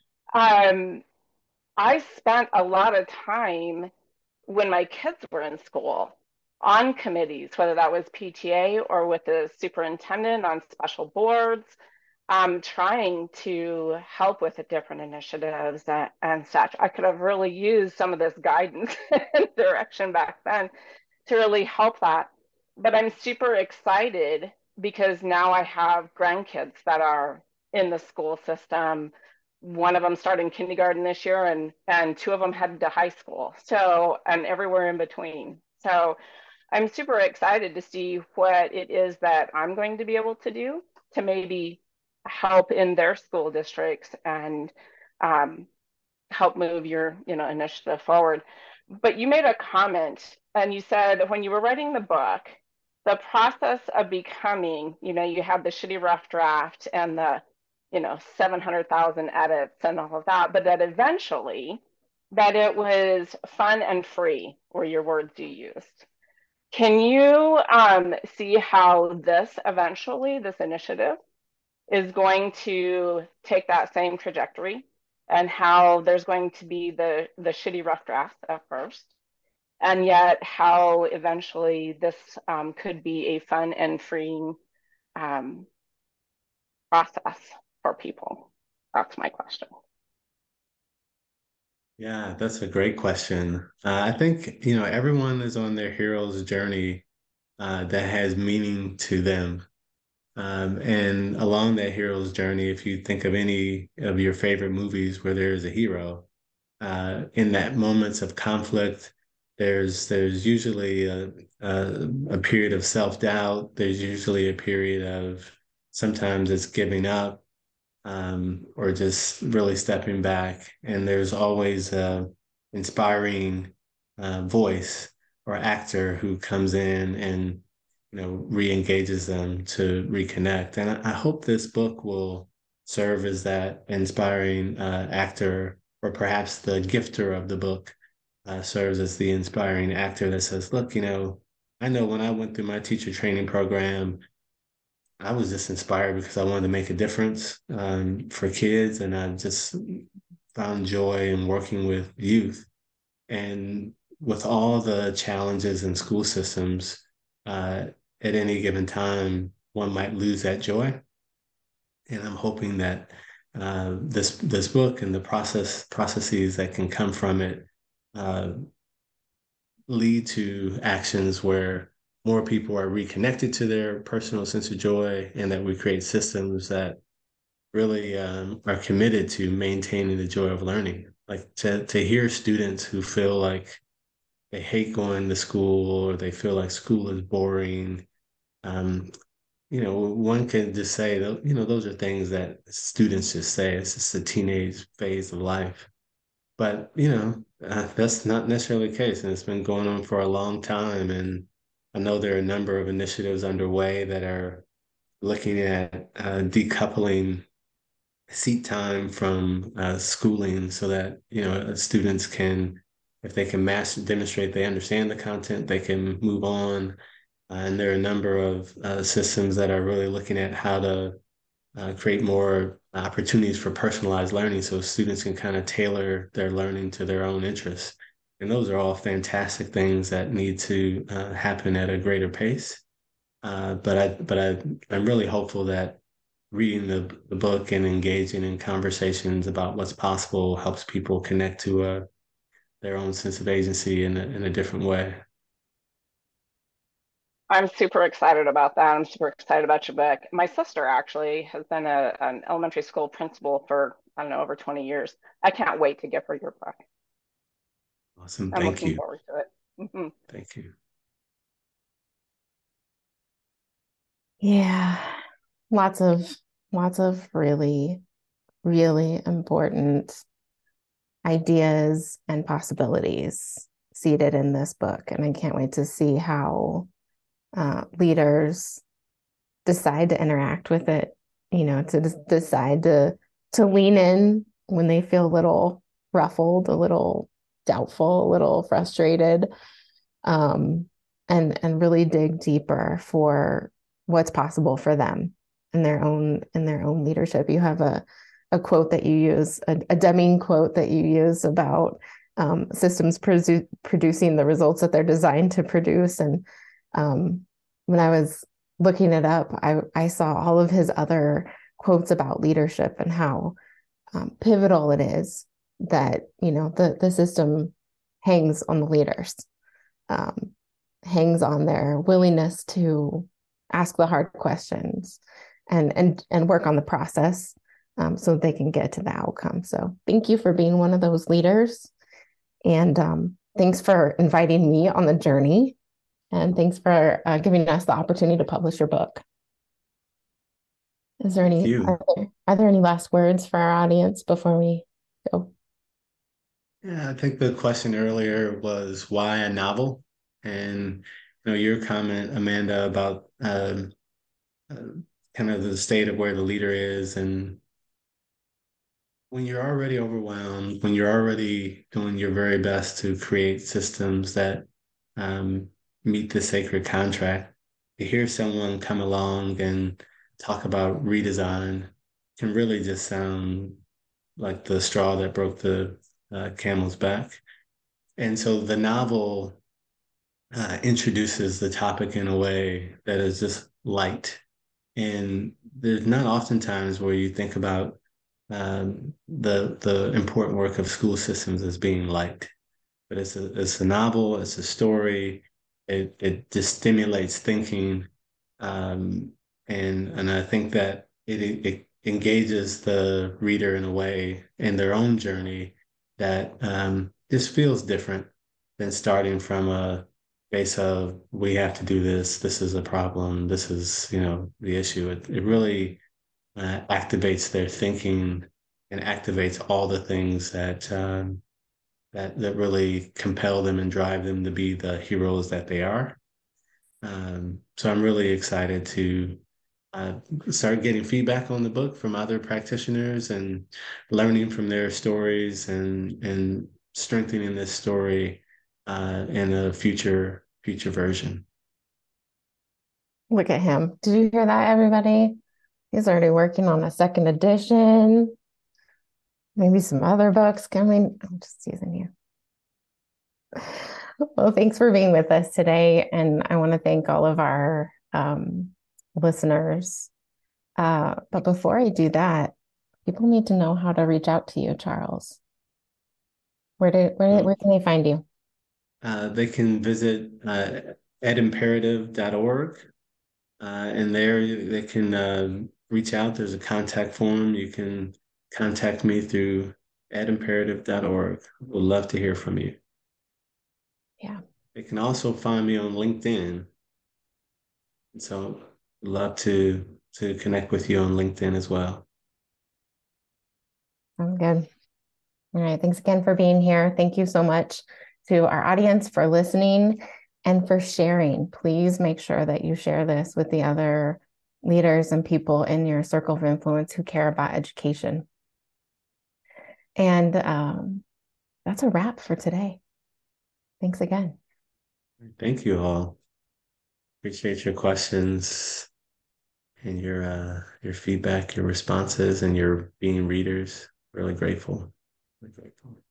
I spent a lot of time when my kids were in school on committees, whether that was PTA or with the superintendent on special boards, trying to help with the different initiatives and such. I could have really used some of this guidance and direction back then to really help that. But I'm super excited because now I have grandkids that are in the school system. One of them starting kindergarten this year, and two of them headed to high school. So, and everywhere in between. So I'm super excited to see what it is that I'm going to be able to do to maybe help in their school districts and help move your initiative forward. But you made a comment and you said when you were writing the book, the process of becoming, you had the shitty rough draft and the 700,000 edits and all of that, but that eventually that it was fun and free were your words you used. Can you see how this initiative is going to take that same trajectory, and how there's going to be the shitty rough draft at first, and yet how eventually this could be a fun and freeing process for people? That's my question. Yeah, that's a great question. I think, everyone is on their hero's journey that has meaning to them. And along that hero's journey, if you think of any of your favorite movies where there's a hero, in that moments of conflict, there's usually a period of self-doubt. There's usually a period of sometimes it's giving up or just really stepping back. And there's always a inspiring voice or actor who comes in and re-engages them to reconnect. And I hope this book will serve as that inspiring actor, or perhaps the gifter of the book serves as the inspiring actor that says, look, I know when I went through my teacher training program, I was just inspired because I wanted to make a difference for kids, and I just found joy in working with youth. And with all the challenges in school systems, at any given time, one might lose that joy. And I'm hoping that this book and the processes that can come from it lead to actions where more people are reconnected to their personal sense of joy, and that we create systems that really are committed to maintaining the joy of learning. Like to hear students who feel like they hate going to school, or they feel like school is boring. One can just say that, those are things that students just say. It's just a teenage phase of life. But, that's not necessarily the case. And it's been going on for a long time. And I know there are a number of initiatives underway that are looking at decoupling seat time from schooling, so that, students can, if they can demonstrate they understand the content, they can move on. And there are a number of systems that are really looking at how to create more opportunities for personalized learning, so students can kind of tailor their learning to their own interests. And those are all fantastic things that need to happen at a greater pace. But I'm really hopeful that reading the book and engaging in conversations about what's possible helps people connect to their own sense of agency in a different way. I'm super excited about that. I'm super excited about your book. My sister actually has been an elementary school principal for, I don't know, over 20 years. I can't wait to give her your book. Awesome. I'm Thank looking you. forward to it. Mhm. Thank you. Yeah, lots of really, really important ideas and possibilities seated in this book. And I can't wait to see how leaders decide to interact with it, to decide to lean in when they feel a little ruffled, a little doubtful, a little frustrated, and really dig deeper for what's possible for them in their own leadership. You have a quote that you use, a Deming quote that you use about systems producing the results that they're designed to produce. And when I was looking it up, I saw all of his other quotes about leadership and how pivotal it is that the system hangs on the leaders, um, hangs on their willingness to ask the hard questions and work on the process, so they can get to the outcome. So thank you for being one of those leaders, and thanks for inviting me on the journey. And thanks for giving us the opportunity to publish your book. Are there any last words for our audience before we go? Yeah, I think the question earlier was why a novel? And your comment, Amanda, about kind of the state of where the leader is, and when you're already overwhelmed, when you're already doing your very best to create systems that um, meet the sacred contract, to hear someone come along and talk about redesign can really just sound like the straw that broke the camel's back. And so the novel introduces the topic in a way that is just light. And there's not often times where you think about the important work of school systems as being light, but it's a novel, it's a story. It just stimulates thinking, um, and I think that it engages the reader in a way in their own journey that just feels different than starting from a base of we have to do this. This is a problem. This is the issue. It really activates their thinking and activates all the things that really compel them and drive them to be the heroes that they are. So I'm really excited to uh, start getting feedback on the book from other practitioners and learning from their stories and strengthening this story in a future version. Look at him. Did you hear that, everybody? He's already working on a second edition, maybe some other books coming. I'm just teasing you. Well, thanks for being with us today. And I want to thank all of our listeners. But before I do that, people need to know how to reach out to you, Charles. Where can they find you? They can visit edimperative.org, and there they can reach out. There's a contact form. You can contact me through edimperative.org. Would love to hear from you. Yeah. They can also find me on LinkedIn. So love to connect with you on LinkedIn as well. Sounds good. All right. Thanks again for being here. Thank you so much to our audience for listening and for sharing. Please make sure that you share this with the other leaders and people in your circle of influence who care about education. And that's a wrap for today. Thanks again. Thank you all. Appreciate your questions and your feedback, your responses, and your being readers. Really grateful. Really grateful.